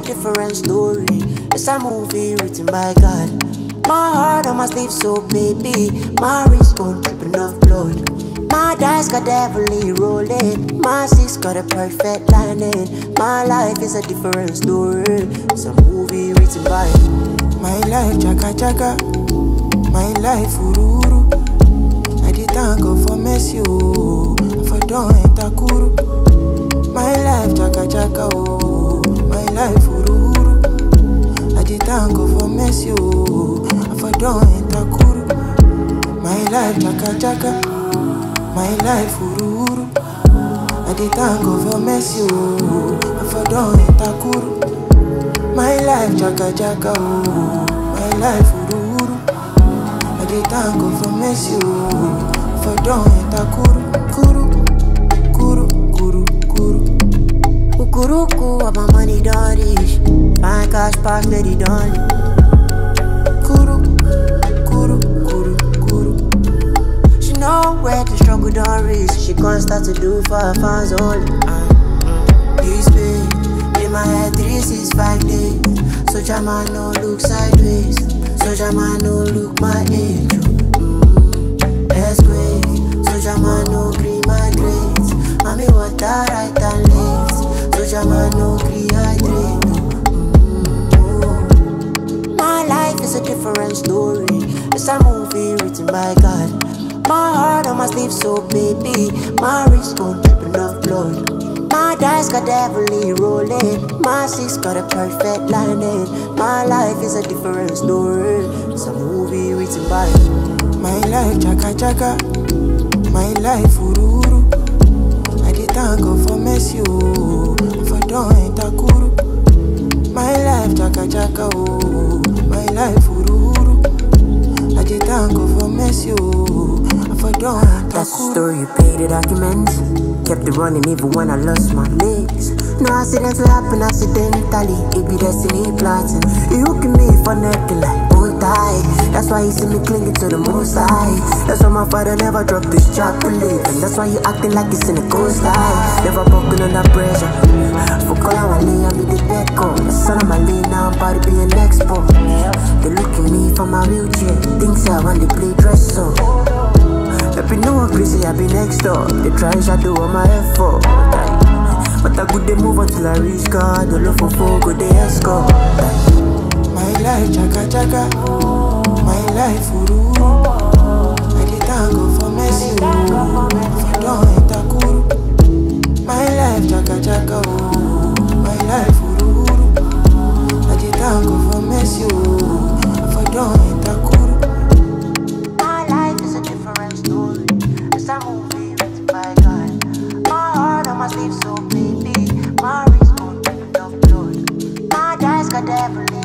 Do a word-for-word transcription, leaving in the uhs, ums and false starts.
different story. It's a movie written by God. My heart on my sleeve, so baby. My wrist bone dripping off blood. My dice got heavily rolling. My six got a perfect landing. My life is a different story. It's a movie written by my life, chaka chaka. My life, ururu. I did thank God for mercy, oh. For don't enter kuru. My life, chaka chaka, oh. My life, ururu. I did thank God for mercy, oh. For don't enter kuru. My life, chaka chaka. My life, ururu. I did thank God for mercy, oh. For don't enter kuru. My life, chaka chaka, oh. My life, ururu. I did thank God for mercy, oh. For don't enter kuru, kuru, kuru, kuru, kuru. Ukuruku, what my money don't reach. Fine cash pass, lady don't. Kuru, kuru, kuru, kuru. She know where the struggle don't reach. She gon' start to do for her fans only. uh, mm. This way, in my head, three, six, five days. So Jama no look sideways. So Jama no look my age. mm. Let's go. So Jama no green my grades. Mommy water right and left. So Jama no rehydrate. mm. My life is a different story. It's a movie written by God. My heart on my sleeve, so baby. My wrist bone dripping off blood. My dice got heavily rolling. My six got a perfect landing. My life is a different story. It's a movie written by my life, chaka chaka. My life, ururu. I did thank God for mercy, oh. For don't enter kuru. My life, chaka chaka, oh. My life, ururu. I did thank God for mercy, oh. For don't enter that's kuru. the story, you pay the documents. Kept it running even when I lost my legs. No accidents will happen accidentally. It be destiny plotting. You hooking me for necking like bow tie. That's why you see me clinging to the most high. That's why my father never dropped this chocolate. And that's why you acting like it's in the coastline. Never broken under pressure. For call I want I be the deco. The son of my lane now I'm about to be an expo. They look at me from my wheelchair. Things I want to play dress so. Let me know I'm crazy, I be next door. They try to do all my effort. But I good they move until I reach God. The love for four good they escort. My life, chaka chaka. My life, ururu. I did thank God for mercy, oh. For don't enter kuru. My life, chaka chaka, oh. My life, ururu. I did thank God for mercy, oh. For don't enter kuru. My life is a different story. It's a movie written by God. My heart on my sleeve, so baby. My wrist bone dripping off blood. My dice got heavily